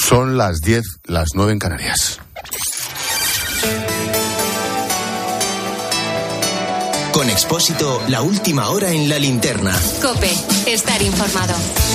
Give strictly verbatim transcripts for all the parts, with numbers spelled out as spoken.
Son las diez, las nueve en Canarias. Con Expósito, la última hora en la linterna. COPE, estar informado.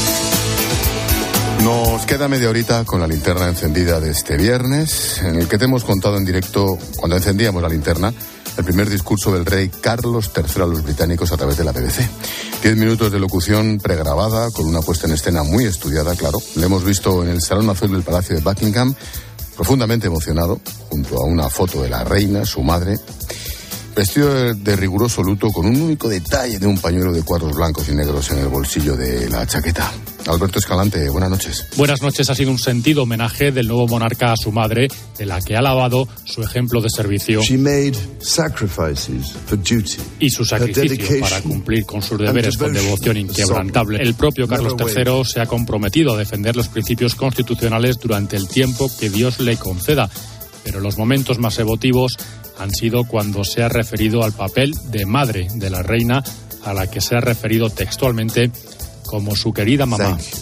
Nos queda media horita con la linterna encendida de este viernes, en el que te hemos contado en directo, cuando encendíamos la linterna, el primer discurso del rey Carlos tercero a los británicos a través de la B B C. Diez minutos de locución pregrabada, con una puesta en escena muy estudiada, claro. Le hemos visto en el Salón Azul del Palacio de Buckingham, profundamente emocionado, junto a una foto de la reina, su madre, vestido de, de riguroso luto, con un único detalle de un pañuelo de cuadros blancos y negros en el bolsillo de la chaqueta. Alberto Escalante, buenas noches. Buenas noches. Ha sido un sentido homenaje del nuevo monarca a su madre, de la que ha alabado su ejemplo de servicio She made sacrifices for duty, y su sacrificio para cumplir con sus deberes con devoción inquebrantable. El propio Carlos tercero se ha comprometido a defender los principios constitucionales durante el tiempo que Dios le conceda, pero los momentos más emotivos han sido cuando se ha referido al papel de madre de la reina, a la que se ha referido textualmente como su querida mamá. Thank you.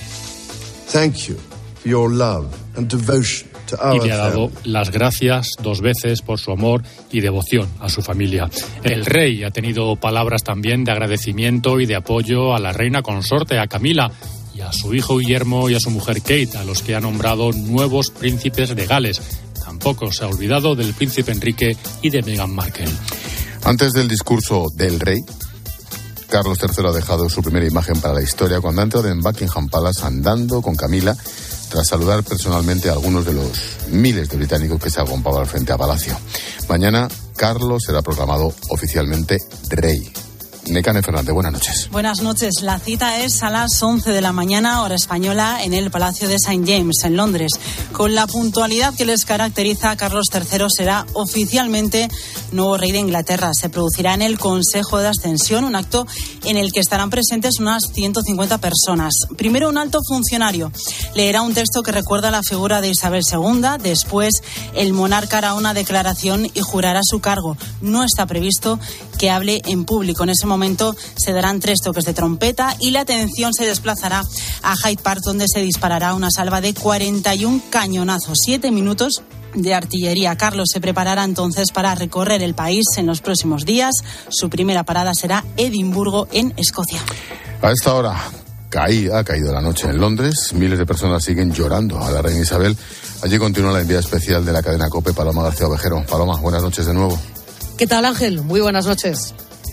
Thank you for your love and devotion to our y le ha dado family. las gracias dos veces por su amor y devoción a su familia. El rey ha tenido palabras también de agradecimiento y de apoyo a la reina consorte, a Camila, y a su hijo Guillermo y a su mujer Kate, a los que ha nombrado nuevos príncipes de Gales. Tampoco se ha olvidado del príncipe Enrique y de Meghan Markle. Antes del discurso del rey, Carlos tercero ha dejado su primera imagen para la historia cuando ha entrado en Buckingham Palace andando con Camila, tras saludar personalmente a algunos de los miles de británicos que se agolpaban al frente a Palacio. Mañana, Carlos será proclamado oficialmente rey. Nekane Fernández, buenas noches. Buenas noches. La cita es a las once de la mañana, hora española, en el Palacio de Saint James, en Londres. Con la puntualidad que les caracteriza, Carlos tercero será oficialmente nuevo rey de Inglaterra. Se producirá en el Consejo de Ascensión, un acto en el que estarán presentes unas ciento cincuenta personas. Primero, un alto funcionario leerá un texto que recuerda la figura de Isabel segunda. Después, el monarca hará una declaración y jurará su cargo. No está previsto que hable en público. En ese momento se darán tres toques de trompeta y la atención se desplazará a Hyde Park, donde se disparará una salva de cuarenta y un cañonazos, siete minutos de artillería. Carlos se preparará entonces para recorrer el país en los próximos días. Su primera parada será Edimburgo, en Escocia. A esta hora caí, ha caído la noche en Londres. Miles de personas siguen llorando a la reina Isabel. Allí continúa la enviada especial de la cadena COPE, Paloma García Ovejero. Paloma, buenas noches de nuevo. ¿Qué tal, Ángel? Muy buenas noches.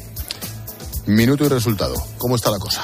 Minuto y resultado. ¿Cómo está la cosa?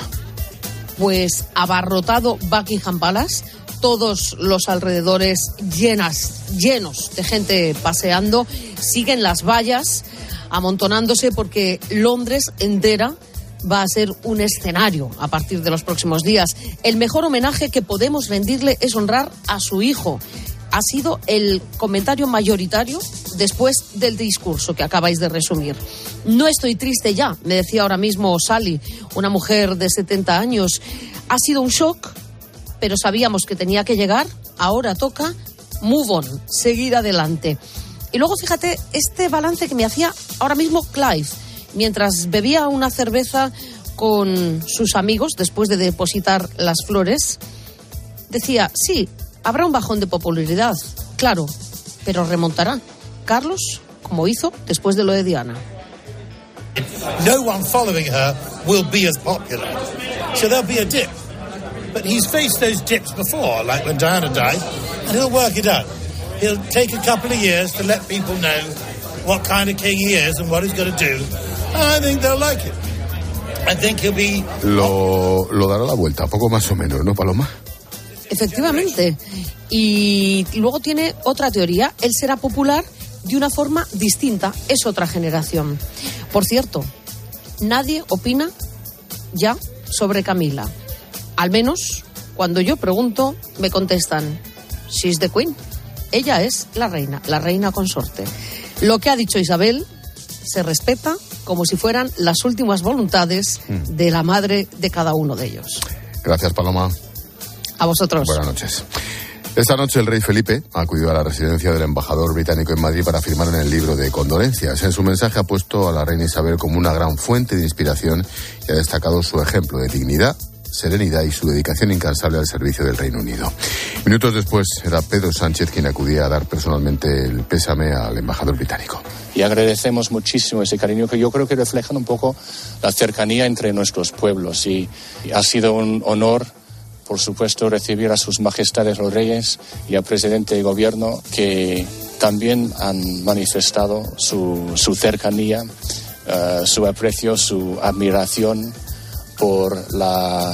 Pues abarrotado Buckingham Palace, todos los alrededores llenas, llenos de gente paseando, siguen las vallas amontonándose porque Londres entera va a ser un escenario a partir de los próximos días. El mejor homenaje que podemos rendirle es honrar a su hijo. Ha sido el comentario mayoritario después del discurso que acabáis de resumir. No estoy triste ya, me decía ahora mismo Sally, una mujer de setenta años. Ha sido un shock, pero sabíamos que tenía que llegar. Ahora toca move on, seguir adelante. Y luego fíjate este balance que me hacía ahora mismo Clive, mientras bebía una cerveza con sus amigos después de depositar las flores. Decía, sí, habrá un bajón de popularidad, claro, pero remontará. Carlos, como hizo después de lo de Diana. No one following her will be as popular. So there'll be a dip. But he's faced those dips before, like when Diana died, and he'll work it out. He'll take a couple of years to let people know what kind of king he is and what he's going to do. And I think they'll like it. I think he'll be... Lo, lo dará la vuelta, poco más o menos, ¿no, Paloma? Efectivamente. Y luego tiene otra teoría. Él será popular de una forma distinta. Es otra generación. Por cierto, nadie opina ya sobre Camila. Al menos, cuando yo pregunto, me contestan, she's the queen. Ella es la reina, la reina consorte. Lo que ha dicho Isabel se respeta como si fueran las últimas voluntades de la madre de cada uno de ellos. Gracias, Paloma. A vosotros. Buenas noches. Esta noche el rey Felipe acudió a la residencia del embajador británico en Madrid para firmar en el libro de condolencias. En su mensaje ha puesto a la reina Isabel como una gran fuente de inspiración y ha destacado su ejemplo de dignidad serenidad y su dedicación incansable al servicio del Reino Unido. Minutos después era Pedro Sánchez quien acudía a dar personalmente el pésame al embajador británico. Y agradecemos muchísimo ese cariño que yo creo que reflejan un poco la cercanía entre nuestros pueblos. Y ha sido un honor, por supuesto, recibir a sus majestades los reyes y al presidente de gobierno, que también han manifestado su, su cercanía, uh, su aprecio, su admiración por la,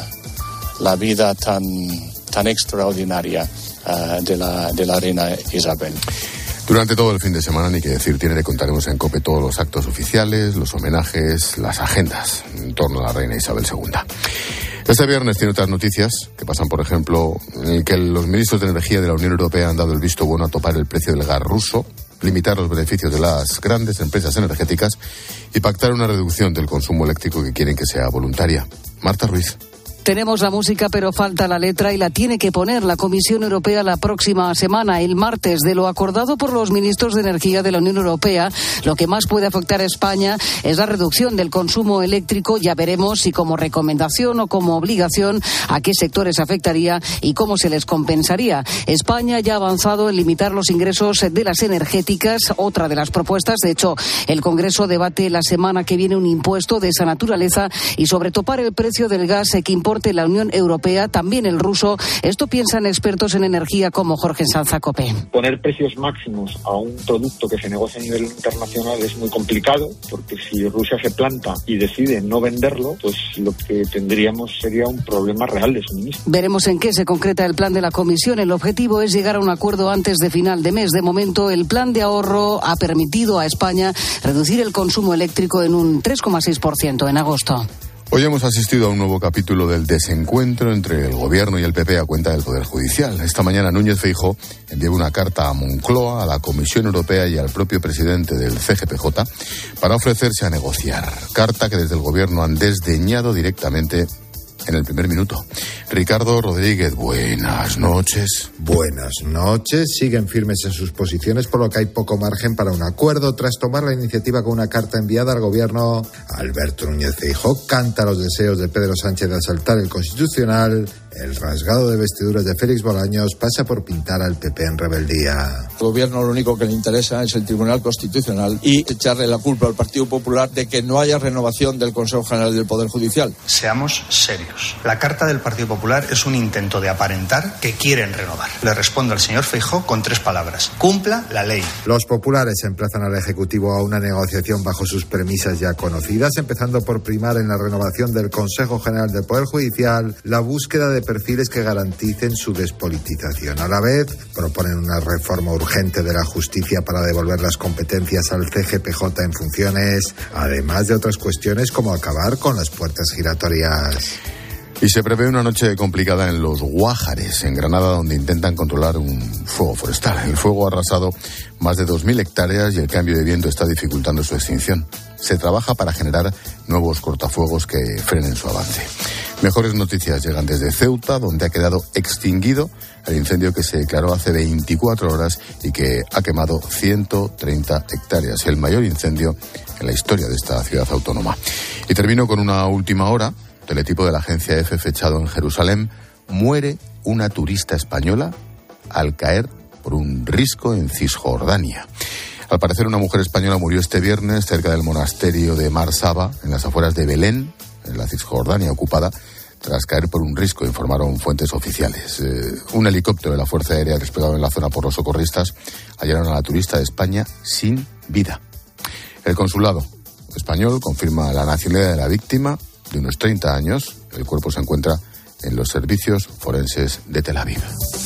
la vida tan, tan extraordinaria uh, de la, de la reina Isabel. Durante todo el fin de semana, ni que decir tiene, le contaremos en COPE todos los actos oficiales, los homenajes, las agendas en torno a la reina Isabel segunda. Este viernes tiene otras noticias que pasan, por ejemplo, en que los ministros de Energía de la Unión Europea han dado el visto bueno a topar el precio del gas ruso, limitar los beneficios de las grandes empresas energéticas y pactar una reducción del consumo eléctrico que quieren que sea voluntaria. Marta Ruiz. Tenemos la música, pero falta la letra y la tiene que poner la Comisión Europea la próxima semana, el martes. De lo acordado por los ministros de Energía de la Unión Europea, lo que más puede afectar a España es la reducción del consumo eléctrico. Ya veremos si como recomendación o como obligación a qué sectores afectaría y cómo se les compensaría. España ya ha avanzado en limitar los ingresos de las energéticas, otra de las propuestas. De hecho, el Congreso debate la semana que viene un impuesto de esa naturaleza y sobre topar el precio del gas que importa la Unión Europea, también el ruso. Esto piensan expertos en energía como Jorge Sanza, COPE. Poner precios máximos a un producto que se negocia a nivel internacional es muy complicado, porque si Rusia se planta y decide no venderlo, pues lo que tendríamos sería un problema real de suministro. Veremos en qué se concreta el plan de la Comisión. El objetivo es llegar a un acuerdo antes de final de mes. De momento, el plan de ahorro ha permitido a España reducir el consumo eléctrico en un tres coma seis por ciento en agosto. Hoy hemos asistido a un nuevo capítulo del desencuentro entre el Gobierno y el P P a cuenta del Poder Judicial. Esta mañana Núñez Feijóo envió una carta a Moncloa, a la Comisión Europea y al propio presidente del C G P J para ofrecerse a negociar. Carta que desde el Gobierno han desdeñado directamente en el primer minuto. Ricardo Rodríguez, buenas noches. Buenas noches. Siguen firmes en sus posiciones, por lo que hay poco margen para un acuerdo. Tras tomar la iniciativa con una carta enviada al Gobierno, Alberto Núñez Feijóo canta los deseos de Pedro Sánchez de asaltar el Constitucional. El rasgado de vestiduras de Félix Bolaños pasa por pintar al P P en rebeldía. Al Gobierno lo único que le interesa es el Tribunal Constitucional y echarle la culpa al Partido Popular de que no haya renovación del Consejo General del Poder Judicial. Seamos serios. La carta del Partido Popular es un intento de aparentar que quieren renovar. Le respondo al señor Feijóo con tres palabras: cumpla la ley. Los populares emplazan al Ejecutivo a una negociación bajo sus premisas ya conocidas, empezando por primar en la renovación del Consejo General del Poder Judicial la búsqueda de perfiles que garanticen su despolitización. A la vez, proponen una reforma urgente de la justicia para devolver las competencias al C G P J en funciones, además de otras cuestiones como acabar con las puertas giratorias. Y se prevé una noche complicada en Los Guájares, en Granada, donde intentan controlar un fuego forestal. El fuego ha arrasado más de dos mil hectáreas y el cambio de viento está dificultando su extinción. Se trabaja para generar nuevos cortafuegos que frenen su avance. Mejores noticias llegan desde Ceuta, donde ha quedado extinguido el incendio que se declaró hace veinticuatro horas y que ha quemado ciento treinta hectáreas, el mayor incendio en la historia de esta ciudad autónoma. Y termino con una última hora. Teletipo de la agencia EFE fechado en Jerusalén. Muere una turista española al caer por un risco en Cisjordania. Al parecer, una mujer española murió este viernes cerca del monasterio de Mar Saba, en las afueras de Belén, en la Cisjordania ocupada, tras caer por un risco, informaron fuentes oficiales. Eh, un helicóptero de la Fuerza Aérea desplegado en la zona por los socorristas hallaron a la turista de España sin vida. El consulado español confirma la nacionalidad de la víctima, de unos treinta años. El cuerpo se encuentra en los servicios forenses de Tel Aviv.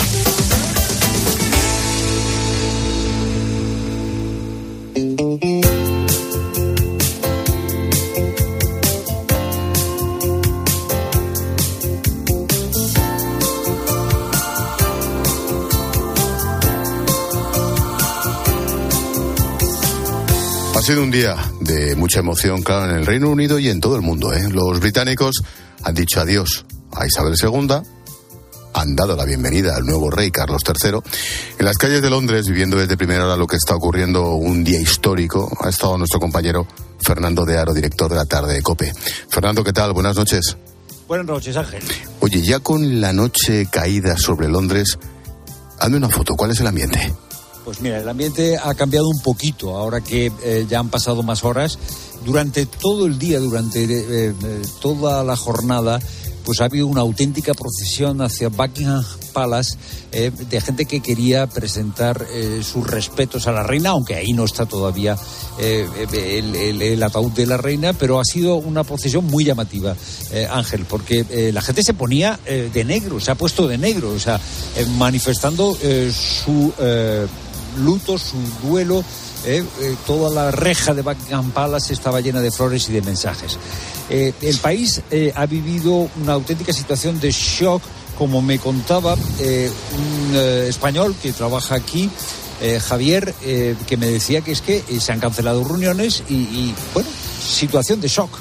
Ha sido un día de mucha emoción, claro, en el Reino Unido y en todo el mundo, ¿eh? Los británicos han dicho adiós a Isabel segunda, han dado la bienvenida al nuevo rey Carlos tercero. En las calles de Londres, viviendo desde primera hora lo que está ocurriendo, un día histórico, ha estado nuestro compañero Fernando de Aro, director de la tarde de COPE. Fernando, ¿qué tal? Buenas noches. Buenas noches, Ángel. Oye, ya con la noche caída sobre Londres, hazme una foto, ¿cuál es el ambiente? Pues mira, el ambiente ha cambiado un poquito ahora que eh, ya han pasado más horas. Durante todo el día, durante eh, eh, toda la jornada, pues ha habido una auténtica procesión hacia Buckingham Palace eh, de gente que quería presentar eh, sus respetos a la reina, aunque ahí no está todavía eh, el, el, el ataúd de la reina, pero ha sido una procesión muy llamativa, eh, Ángel, porque eh, la gente se ponía eh, de negro, se ha puesto de negro, o sea, eh, manifestando eh, su eh, luto, su duelo. Eh, eh, toda la reja de Buckingham Palace estaba llena de flores y de mensajes. Eh, el país eh, ha vivido una auténtica situación de shock, como me contaba eh, un eh, español que trabaja aquí, eh, Javier, eh, que me decía que es que eh, se han cancelado reuniones y, y, bueno, situación de shock.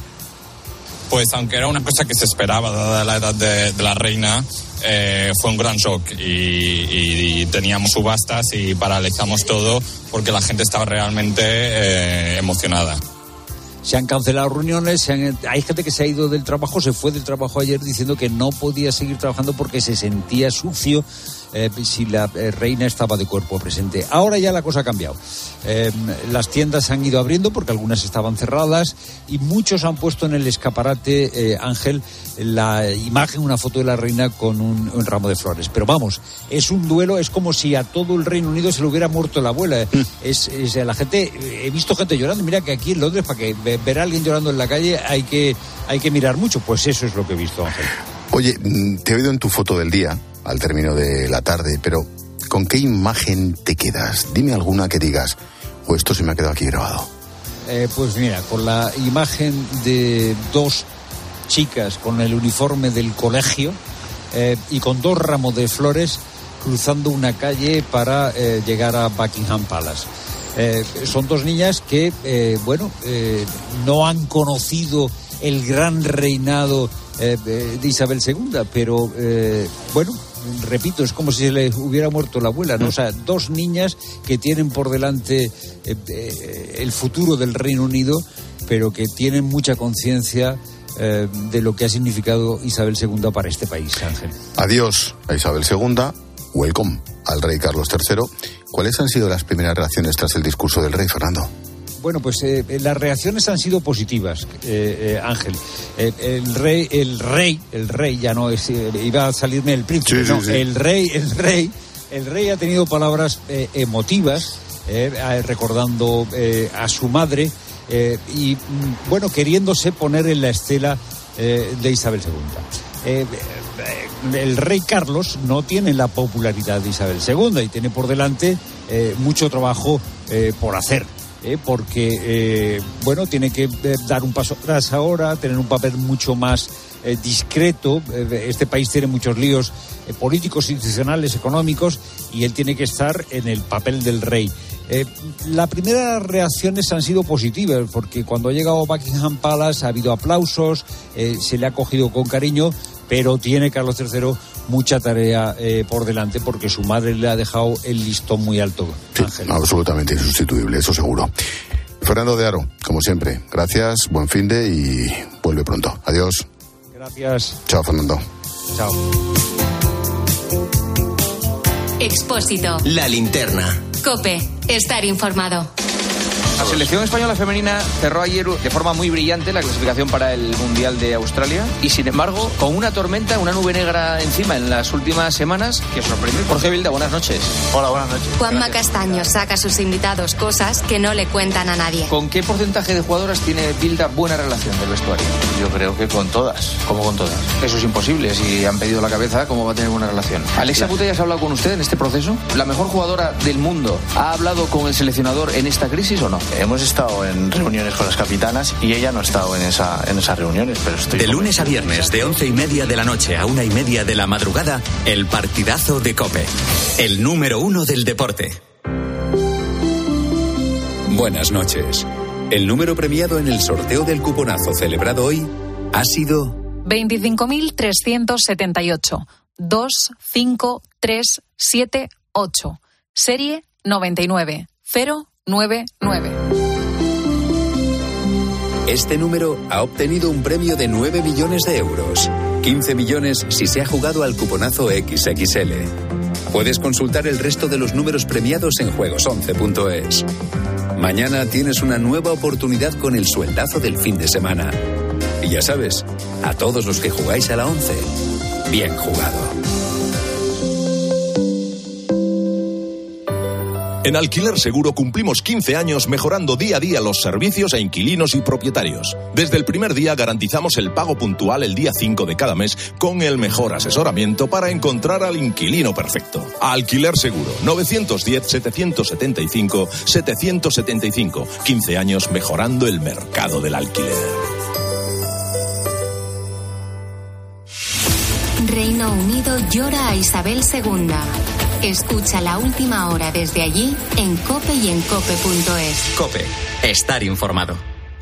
Pues aunque era una cosa que se esperaba dada la edad de, de la reina, eh, fue un gran shock y, y, y teníamos subastas y paralizamos todo porque la gente estaba realmente eh, emocionada. Se han cancelado reuniones, se han, hay gente que se ha ido del trabajo, se fue del trabajo ayer diciendo que no podía seguir trabajando porque se sentía sucio eh, si la eh, reina estaba de cuerpo presente. Ahora ya la cosa ha cambiado. Eh, las tiendas se han ido abriendo porque algunas estaban cerradas y muchos han puesto en el escaparate, eh, Ángel, la imagen, una foto de la reina con un, un ramo de flores. Pero vamos, es un duelo, es como si a todo el Reino Unido se le hubiera muerto la abuela. Mm. Es, es la gente, he visto gente llorando. Mira que aquí en Londres, para que ver a alguien llorando en la calle hay que, hay que mirar mucho. Pues eso es lo que he visto, Ángel. Oye, te he oído en tu foto del día, al término de la tarde, pero ¿con qué imagen te quedas? Dime alguna que digas, o esto se me ha quedado aquí grabado. Eh, pues mira, con la imagen de dos chicas con el uniforme del colegio eh, y con dos ramos de flores cruzando una calle para eh, llegar a Buckingham Palace. Eh, son dos niñas que, eh, bueno, eh, no han conocido el gran reinado eh, de Isabel segunda, pero, eh, bueno, repito, es como si se le hubiera muerto la abuela, ¿no? O sea, dos niñas que tienen por delante eh, eh, el futuro del Reino Unido, pero que tienen mucha conciencia eh, de lo que ha significado Isabel segunda para este país, Ángel. Adiós a Isabel segunda, welcome al rey Carlos tercero. ¿Cuáles han sido las primeras reacciones tras el discurso del rey, Fernando? Bueno, pues eh, las reacciones han sido positivas, eh, eh, Ángel. Eh, el rey, el rey, el rey ya no es, eh, iba a salirme el príncipe, sí, no, sí, sí. el rey, el rey, el rey ha tenido palabras eh, emotivas, eh, recordando eh, a su madre eh, y, bueno, queriéndose poner en la estela eh, de Isabel segunda. Eh, el rey Carlos no tiene la popularidad de Isabel segunda y tiene por delante eh, mucho trabajo eh, por hacer. Eh, porque, eh, bueno, tiene que eh, dar un paso atrás ahora, tener un papel mucho más eh, discreto. Eh, este país tiene muchos líos eh, políticos, institucionales, económicos, y él tiene que estar en el papel del rey. Eh, las primeras reacciones han sido positivas, porque cuando ha llegado a Buckingham Palace ha habido aplausos, eh, se le ha acogido con cariño, pero tiene Carlos tercero mucha tarea eh, por delante, porque su madre le ha dejado el listón muy alto. Sí, absolutamente insustituible, eso seguro. Fernando de Aro, como siempre, gracias, buen finde y vuelve pronto. Adiós. Gracias. Chao, Fernando. Chao. Expósito. La linterna. COPE. Estar informado. La selección española femenina cerró ayer de forma muy brillante la clasificación para el Mundial de Australia y, sin embargo, con una tormenta, una nube negra encima en las últimas semanas que sorprendió. Jorge Vilda, buenas noches. Hola, buenas noches. Juanma Castaño saca a sus invitados cosas que no le cuentan a nadie. ¿Con qué porcentaje de jugadoras tiene Vilda buena relación del vestuario? Yo creo que con todas. ¿Cómo con todas? Eso es imposible. Si han pedido la cabeza, ¿cómo va a tener buena relación? ¿Alexia Putellas ha hablado con usted en este proceso? ¿La mejor jugadora del mundo ha hablado con el seleccionador en esta crisis o no? Hemos estado en reuniones con las capitanas y ella no ha estado en esa en esas reuniones, pero estoy de lunes a viernes de once y media de la noche a una y media de la madrugada, el partidazo de COPE, el número uno del deporte. Buenas noches. El número premiado en el sorteo del cuponazo celebrado hoy ha sido veinticinco mil trescientos setenta y ocho, dos cinco tres siete ocho, serie noventa y nueve cero nueve nueve. Este número ha obtenido un premio de nueve millones de euros. quince millones si se ha jugado al cuponazo equis equis ele. Puedes consultar el resto de los números premiados en juegos once punto es. Mañana tienes una nueva oportunidad con el sueldazo del fin de semana. Y ya sabes, a todos los que jugáis a la once, bien jugado. En Alquiler Seguro cumplimos quince años mejorando día a día los servicios a inquilinos y propietarios. Desde el primer día garantizamos el pago puntual el día cinco de cada mes con el mejor asesoramiento para encontrar al inquilino perfecto. Alquiler Seguro, nueve uno cero, siete siete cinco, siete siete cinco. quince años mejorando el mercado del alquiler. Reino Unido llora a Isabel segunda. Escucha La Última Hora desde allí en COPE y en cope punto es. COPE. Estar informado.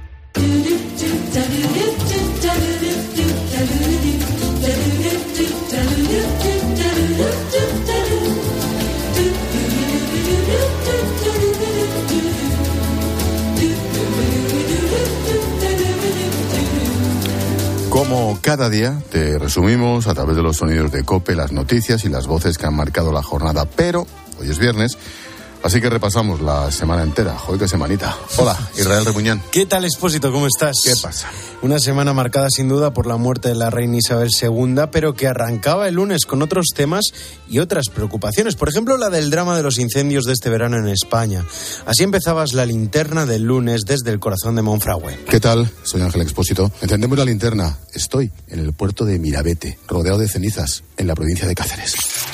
Como cada día, te resumimos a través de los sonidos de COPE las noticias y las voces que han marcado la jornada. Pero hoy es viernes, así que repasamos la semana entera. Joder, qué semanita. Hola, Israel Remuñán. ¿Qué tal, Expósito? ¿Cómo estás? ¿Qué pasa? Una semana marcada sin duda por la muerte de la reina Isabel segunda, pero que arrancaba el lunes con otros temas y otras preocupaciones. Por ejemplo, la del drama de los incendios de este verano en España. Así empezabas la linterna del lunes desde el corazón de Monfragüe. ¿Qué tal? Soy Ángel Expósito. Encendemos la linterna. Estoy en el puerto de Mirabete, rodeado de cenizas, en la provincia de Cáceres.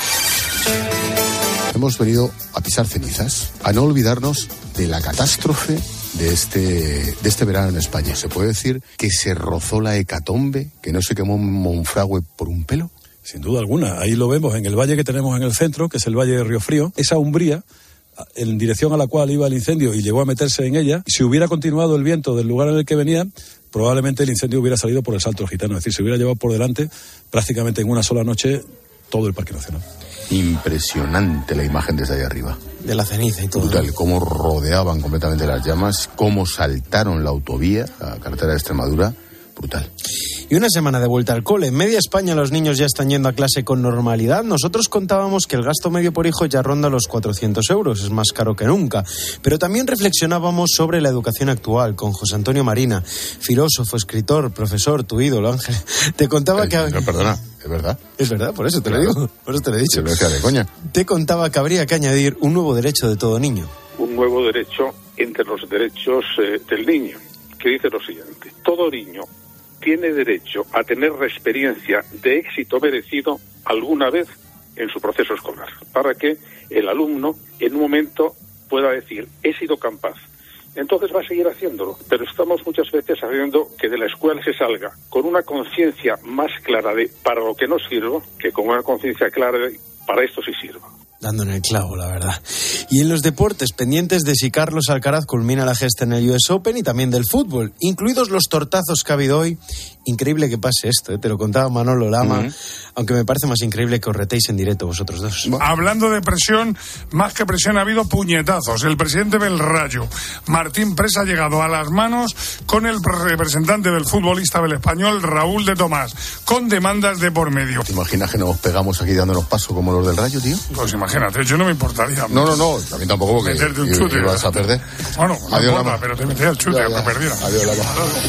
Hemos venido a pisar cenizas, a no olvidarnos de la catástrofe de este, de este verano en España. ¿Se puede decir que se rozó la hecatombe, que no se quemó Monfragüe por un pelo? Sin duda alguna. Ahí lo vemos en el valle que tenemos en el centro, que es el valle de Río Frío. Esa umbría, en dirección a la cual iba el incendio y llegó a meterse en ella, si hubiera continuado el viento del lugar en el que venía, probablemente el incendio hubiera salido por el Salto Gitano. Es decir, se hubiera llevado por delante prácticamente en una sola noche todo el Parque Nacional. Impresionante la imagen desde ahí arriba. De la ceniza y todo. Brutal, cómo rodeaban completamente las llamas, cómo saltaron la autovía, la carretera de Extremadura. Brutal. Y una semana de vuelta al cole. En media España los niños ya están yendo a clase con normalidad. Nosotros contábamos que el gasto medio por hijo ya ronda los cuatrocientos euros, es más caro que nunca. Pero también reflexionábamos sobre la educación actual con José Antonio Marina, filósofo, escritor, profesor, tu ídolo, Ángel. Te contaba eh, que... No, perdona, es verdad. Es verdad, por eso te claro. lo digo, por eso te lo he dicho. No sea de coña. Te contaba que habría que añadir un nuevo derecho de todo niño. Un nuevo derecho entre los derechos eh, del niño, que dice lo siguiente. Todo niño tiene derecho a tener la experiencia de éxito merecido alguna vez en su proceso escolar, para que el alumno en un momento pueda decir, he sido capaz. Entonces va a seguir haciéndolo, pero estamos muchas veces haciendo que de la escuela se salga con una conciencia más clara de para lo que no sirvo, que con una conciencia clara de para esto sí sirvo. Dando en el clavo, la verdad. Y en los deportes, pendientes de si Carlos Alcaraz culmina la gesta en el U S Open y también del fútbol, incluidos los tortazos que ha habido hoy. Increíble que pase esto, ¿eh? Te lo contaba Manolo Lama, uh-huh. aunque me parece más increíble que os retéis en directo vosotros dos. Hablando de presión, más que presión ha habido puñetazos. El presidente del Rayo, Martín Presa, ha llegado a las manos con el representante del futbolista del Español, Raúl de Tomás, con demandas de por medio. ¿Te imaginas que nos pegamos aquí dándonos paso como los del Rayo, tío? Pues imagínate, yo no me importaría. No, no, no, a mí tampoco, porque meterte un chute. Y vas a perder. Bueno, no Adiós, importa, Lama. pero te metías el chute ya, aunque ya. perdiera. Adiós, Lama.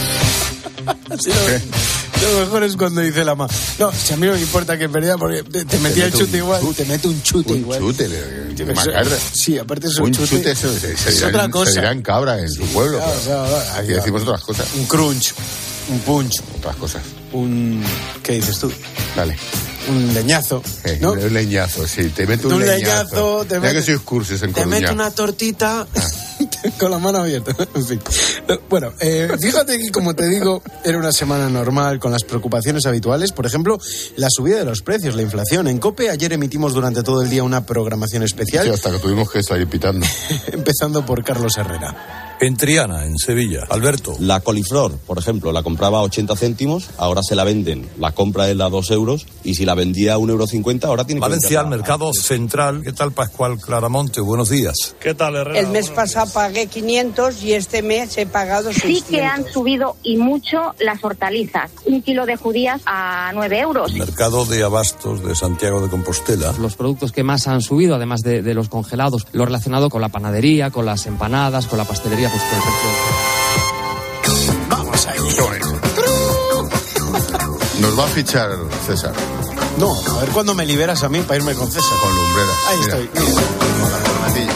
Sí, lo, lo mejor es cuando dice Lama, no, si a mí no me importa que perdiera porque te, te metía el chute igual, chute, te mete un chute un igual. Chute, le, le, Eso, sí, aparte es un, un chute. chute eso, se, se, es dirán, otra cosa. Se dirán cabra en su pueblo. Claro, pero claro, claro, aquí claro. decimos otras cosas. Un crunch, un punch. Otras cosas. Un... ¿Qué dices tú? Dale. Un leñazo, ¿no? Un leñazo, sí. Te mete un, un leñazo. leñazo te Mira mete, que sois cursis en te Coruña. mete una tortita ah. con la mano abierta. En fin. Bueno, eh, fíjate que, como te digo, era una semana normal con las preocupaciones habituales. Por ejemplo, la subida de los precios, la inflación. En COPE ayer emitimos durante todo el día una programación especial. Sí, hasta que tuvimos que salir pitando. Empezando por Carlos Herrera. En Triana, en Sevilla. Alberto. La coliflor, por ejemplo, la compraba a ochenta céntimos, ahora se la venden, la compra es a dos euros, y si la vendía a un euro cincuenta, ahora tiene que Valencia, al venderla mercado central. ¿Qué tal, Pascual Claramonte? Buenos días. ¿Qué tal, Herrera? El mes pasado pagué quinientos y este mes he pagado seiscientos. Sí que han subido y mucho las hortalizas. Un kilo de judías a nueve euros. El mercado de abastos de Santiago de Compostela. Los productos que más han subido, además de, de los congelados, lo relacionado con la panadería, con las empanadas, con la pastelería, pues con el precio. Vamos ahí. Nos va a fichar César. No, a ver cuándo me liberas a mí para irme con César. Con lumbreras. Ahí mira. estoy. Mira.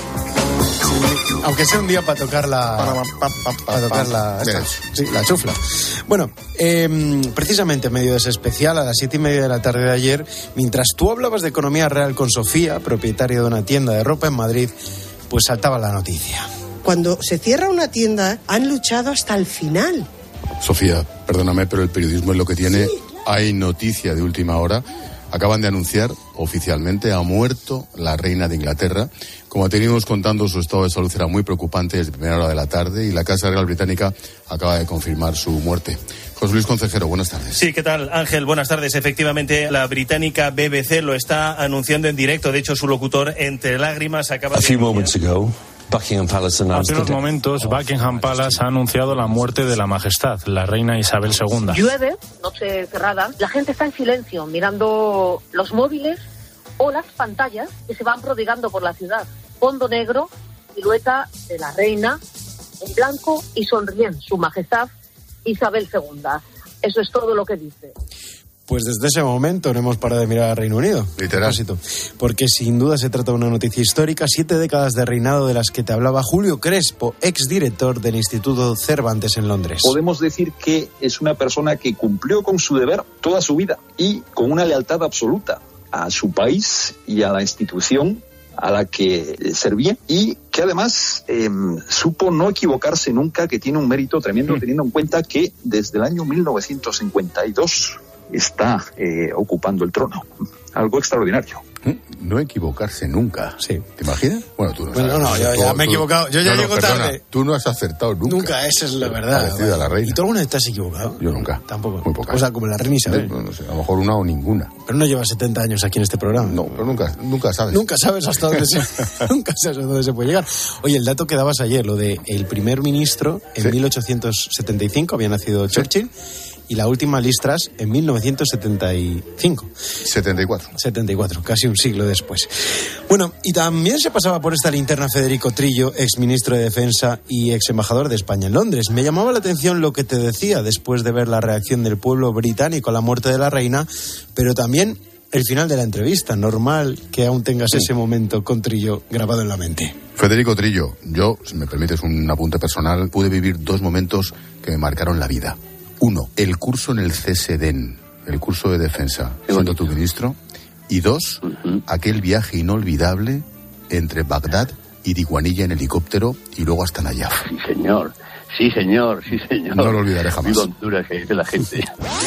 Sí, aunque sea un día para tocar la... Para tocar la... Esta, sí, la chufla. Bueno, eh, precisamente en medio de ese especial, a las siete y media de la tarde de ayer, mientras tú hablabas de economía real con Sofía, propietaria de una tienda de ropa en Madrid, pues saltaba la noticia. Cuando se cierra una tienda, han luchado hasta el final. Sofía, perdóname, pero el periodismo es lo que tiene. Sí. Hay noticia de última hora. Acaban de anunciar oficialmente ha muerto la reina de Inglaterra. Como teníamos contando, su estado de salud era muy preocupante desde primera hora de la tarde y la Casa Real Británica acaba de confirmar su muerte. José Luis Concejero, buenas tardes. Sí, ¿qué tal, Ángel? Buenas tardes. Efectivamente, la británica B B C lo está anunciando en directo. De hecho, su locutor, entre lágrimas, acaba de... A few moments ago. Buckingham Palace Hace unos momentos, Buckingham Palace ha anunciado la muerte de la majestad, la reina Isabel segunda. Llueve, noche cerrada, la gente está en silencio, mirando los móviles o las pantallas que se van prodigando por la ciudad. Fondo negro, silueta de la reina, en blanco y sonriente, su majestad Isabel segunda. Eso es todo lo que dice. Pues desde ese momento no hemos parado de mirar al Reino Unido. Literal. Porque sin duda se trata de una noticia histórica. Siete décadas de reinado de las que te hablaba Julio Crespo, exdirector del Instituto Cervantes en Londres. Podemos decir que es una persona que cumplió con su deber toda su vida y con una lealtad absoluta a su país y a la institución a la que servía, y que además eh, supo no equivocarse nunca, que tiene un mérito tremendo, mm. teniendo en cuenta que desde el año mil novecientos cincuenta y dos está eh, ocupando el trono. Algo extraordinario. No equivocarse nunca. Sí. ¿Te imaginas? Bueno, tú no bueno, sabes. No, no, yo tú, ya me he tú, equivocado. Yo ya no, llego no, perdona, tarde. Tú no has acertado nunca. Nunca, esa es la verdad. Parecida a la reina. ¿Y tú alguna vez te has equivocado? Yo nunca. Tampoco. Muy pocas. O sea, como la reina Isabel. No, no sé, a lo mejor una o ninguna. Pero no llevas setenta años aquí en este programa. No, pero nunca, nunca sabes. Nunca sabes hasta dónde se, nunca sabes hasta dónde se puede llegar. Oye, el dato que dabas ayer, lo de el primer ministro en sí. mil ochocientos setenta y cinco había nacido sí. Churchill. Y la última Liz Truss en mil novecientos setenta y cinco. setenta y cuatro. setenta y cuatro, casi un siglo después. Bueno, y también se pasaba por esta linterna Federico Trillo, exministro de Defensa y ex embajador de España en Londres. Me llamaba la atención lo que te decía después de ver la reacción del pueblo británico a la muerte de la reina, pero también el final de la entrevista. Normal que aún tengas sí. ese momento con Trillo grabado en la mente. Federico Trillo, yo, si me permites un apunte personal, pude vivir dos momentos que me marcaron la vida. Uno, el curso en el C S D E N, el curso de defensa, siendo tu ministro. Y dos, uh-huh. aquel viaje inolvidable entre Bagdad y Diguanilla en helicóptero y luego hasta Nayaf. Sí, señor. Sí, señor. Sí, señor. No lo olvidaré jamás. Viva Honduras, que dice la gente.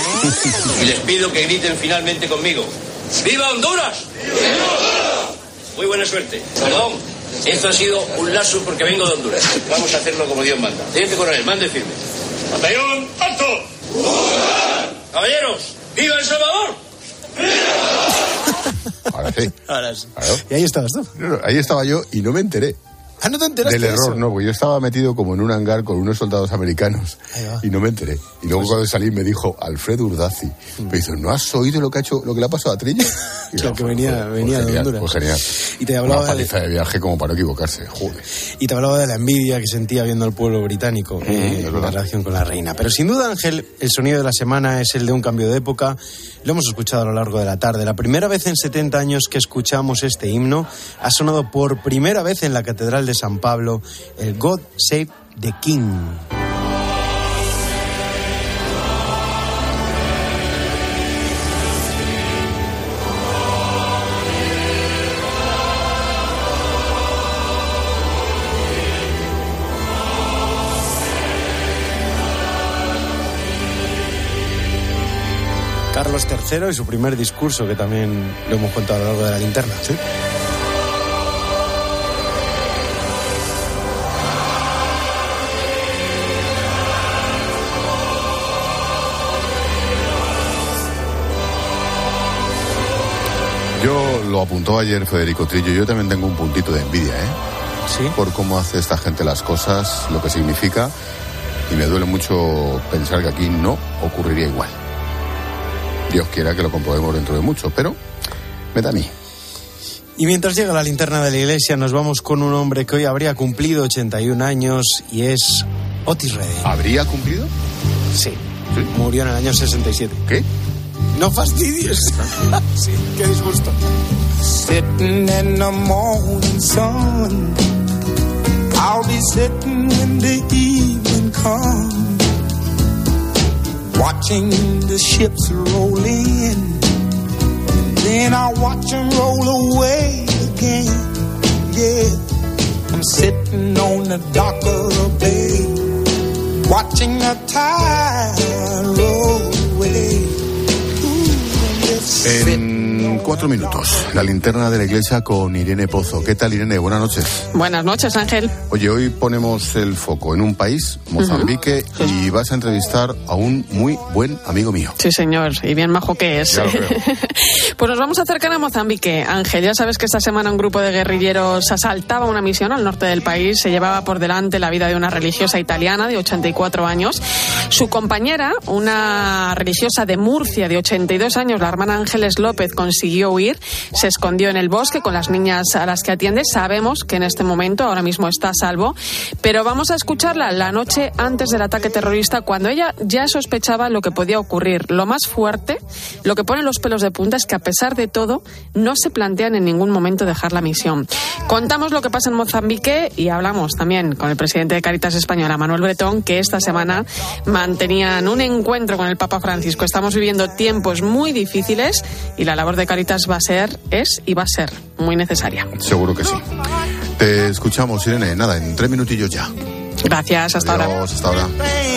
Y les pido que griten finalmente conmigo. ¡Viva Honduras! ¡Viva Honduras! Muy buena suerte. Perdón, esto ha sido un lazo porque vengo de Honduras. Vamos a hacerlo como Dios manda. Teniente coronel, mande firme. ¡Batallón, alto! ¡Caballeros, viva El Salvador! Ahora sí. Ahora sí. Claro. Y ahí estabas tú. No, no, ahí estaba yo y no me enteré. Ah, ¿no te enteraste del error? de eso? No, porque yo estaba metido como en un hangar con unos soldados americanos y no me enteré. Y luego pues... cuando salí me dijo Alfredo Urdazi, mm. me dijo, ¿no has oído lo que ha hecho, lo que le ha pasado a Trillo? Y claro, que venía, pues, venía pues de Honduras. Pues genial. Y te hablaba una paliza de... de viaje como para no equivocarse, joder. Y te hablaba de la envidia que sentía viendo al pueblo británico mm, eh, en la relación con la reina. Pero sin duda, Ángel, el sonido de la semana es el de un cambio de época. Lo hemos escuchado a lo largo de la tarde. La primera vez en setenta años que escuchamos este himno ha sonado por primera vez en la Catedral de San Pablo, el God Save the King. Carlos tercero y su primer discurso, que también lo hemos contado a lo largo de la linterna. ¿Sí? Yo lo apuntó ayer Federico Trillo, yo también tengo un puntito de envidia, ¿eh? Sí. Por cómo hace esta gente las cosas, lo que significa, y me duele mucho pensar que aquí no ocurriría igual. Dios quiera que lo comprobemos dentro de mucho, pero me da a mí. Y mientras llega la linterna de la iglesia, nos vamos con un hombre que hoy habría cumplido ochenta y un años y es Otis Redding. ¿Habría cumplido? Sí. ¿Sí? Murió en el año sesenta y siete. ¿Qué? No fastidies. Sí, qué disgusto. Sitting in the morning sun, I'll be sitting when the evening comes, watching the ships roll in. Then I'll watch them roll away again. Yeah, I'm sitting on the dock of the bay, watching the tide roll away. En cuatro minutos, la linterna de la iglesia con Irene Pozo. ¿Qué tal, Irene? Buenas noches. Buenas noches, Ángel. Oye, hoy ponemos el foco en un país, Mozambique, uh-huh. y vas a entrevistar a un muy buen amigo mío. Sí, señor, y bien majo que es. Ya lo creo. Pues nos vamos a acercar a Mozambique, Ángel. Ya sabes que esta semana un grupo de guerrilleros asaltaba una misión al norte del país. Se llevaba por delante la vida de una religiosa italiana de ochenta y cuatro años. Su compañera, una religiosa de Murcia de ochenta y dos años, la hermana Ángeles López, consiguió huir. Se escondió en el bosque con las niñas a las que atiende. Sabemos que en este momento ahora mismo está a salvo, pero vamos a escucharla la noche antes del ataque terrorista, cuando ella ya sospechaba lo que podía ocurrir. Lo más fuerte, lo que pone los pelos de punta, es que a pesar de todo no se plantean en ningún momento dejar la misión. Contamos lo que pasa en Mozambique y hablamos también con el presidente de Cáritas Española, Manuel Bretón, que esta semana mantenían un encuentro con el Papa Francisco. Estamos viviendo tiempos muy difíciles y la labor de Cáritas va a ser, es y va a ser muy necesaria. Seguro que sí. Te escuchamos, Irene. Nada, en tres minutillos ya. Gracias, hasta Adiós, ahora. Hasta ahora.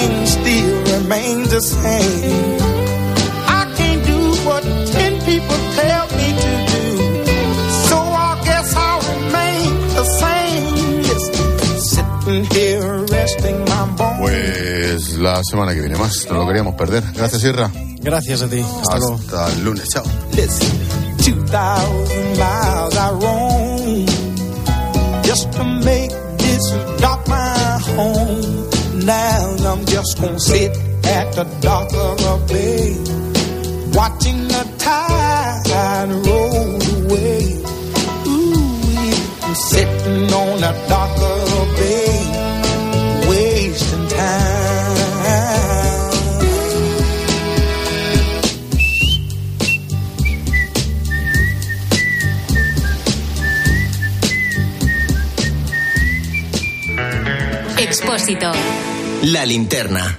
Pues la semana que viene más, no lo queríamos perder. Gracias, Irra. Gracias a ti. Hasta, luego. Hasta el lunes. Chao. two thousand miles I roam just to make this dock my home. Now I'm just gonna sit at the dock of the bay, watching the tide roll away. Ooh, I'm sitting on the dock of the bay, wasting time. Expósito. La linterna.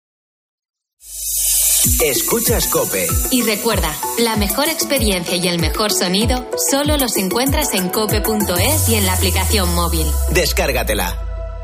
Escuchas COPE. Y recuerda, la mejor experiencia y el mejor sonido solo los encuentras en cope punto es y en la aplicación móvil. Descárgatela.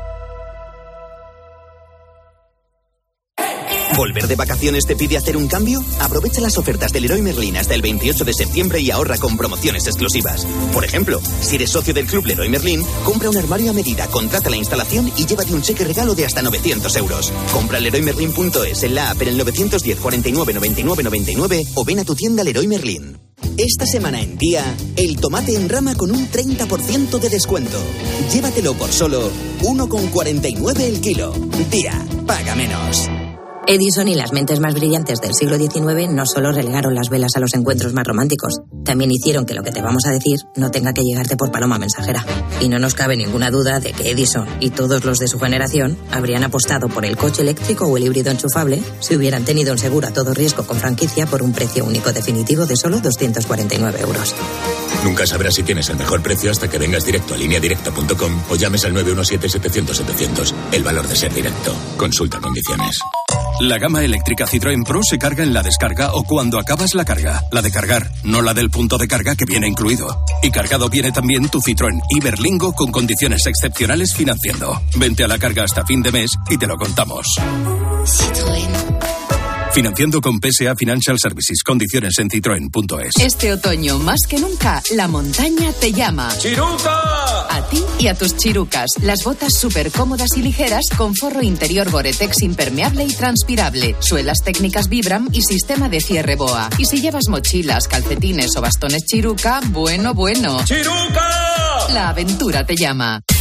¿Volver de vacaciones te pide hacer un cambio? Aprovecha las ofertas del Leroy Merlin hasta el veintiocho de septiembre y ahorra con promociones exclusivas. Por ejemplo, si eres socio del Club Leroy Merlin, compra un armario a medida, contrata la instalación y llévate un cheque regalo de hasta novecientos euros. Compra leroy merlin punto es en la app en el nueve uno cero, cuarenta y nueve, noventa y nueve, noventa y nueve o ven a tu tienda Leroy Merlin. Esta semana en Día, el tomate en rama con un treinta por ciento de descuento. Llévatelo por solo uno con cuarenta y nueve el kilo. Día, paga menos. Edison y las mentes más brillantes del siglo diecinueve no solo relegaron las velas a los encuentros más románticos, también hicieron que lo que te vamos a decir no tenga que llegarte por paloma mensajera. Y no nos cabe ninguna duda de que Edison y todos los de su generación habrían apostado por el coche eléctrico o el híbrido enchufable si hubieran tenido un seguro a todo riesgo con franquicia por un precio único definitivo de solo doscientos cuarenta y nueve euros. Nunca sabrás si tienes el mejor precio hasta que vengas directo a línea directa punto com o llames al nueve uno siete, setecientos, setecientos. El valor de ser directo. Consulta condiciones. La gama eléctrica Citroën Pro se carga en la descarga o cuando acabas la carga. La de cargar, no la del punto de carga que viene incluido. Y cargado viene también tu Citroën Iberlingo con condiciones excepcionales financiando. Vente a la carga hasta fin de mes y te lo contamos. Citroën. Financiando con P S A Financial Services. Condiciones en citroen punto es. Este otoño, más que nunca, la montaña te llama. ¡Chiruca! A ti y a tus chirucas. Las botas súper cómodas y ligeras con forro interior Gore-Tex impermeable y transpirable. Suelas técnicas Vibram y sistema de cierre BOA. Y si llevas mochilas, calcetines o bastones Chiruca, bueno, bueno. ¡Chiruca! La aventura te llama.